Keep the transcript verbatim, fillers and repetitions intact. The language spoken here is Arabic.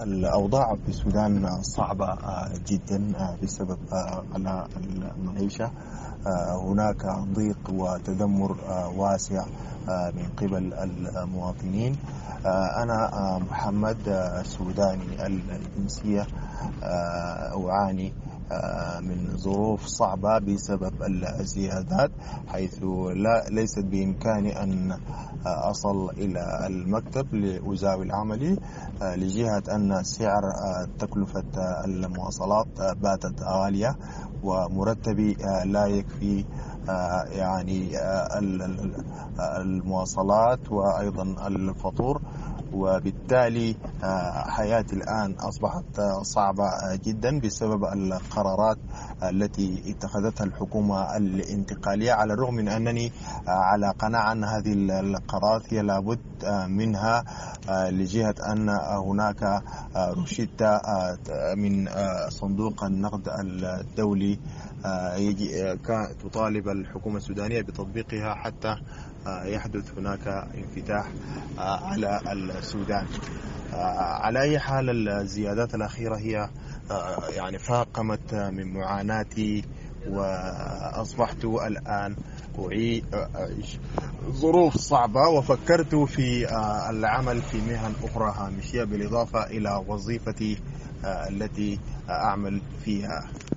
الأوضاع في السودان صعبة جدا بسبب غلاء المعيشة. هناك ضيق وتذمر واسع من قبل المواطنين. أنا محمد سوداني الجنسية، أعاني من ظروف صعبة بسبب الزيادات، حيث لا ليست بإمكاني أن أصل إلى المكتب لأزاول عملي لجهة أن سعر تكلفة المواصلات باتت غالية، ومرتبي لا يكفي يعني المواصلات وأيضا الفطور، وبالتالي حياتي الآن أصبحت صعبة جدا بسبب القرارات التي اتخذتها الحكومة الانتقالية، على الرغم من أنني على قناعة أن هذه القرارات هي لابد منها لجهة أن هناك روشتة من صندوق النقد الدولي تطالب الحكومة السودانية بتطبيقها حتى يحدث هناك انفتاح على السودان. على أي حال الزيادات الأخيرة هي يعني فاقمت من معاناتي، وأصبحت الآن أعيش ظروف صعبة، وفكرت في العمل في مهن أخرى هامشية بالإضافة إلى وظيفتي التي أعمل فيها.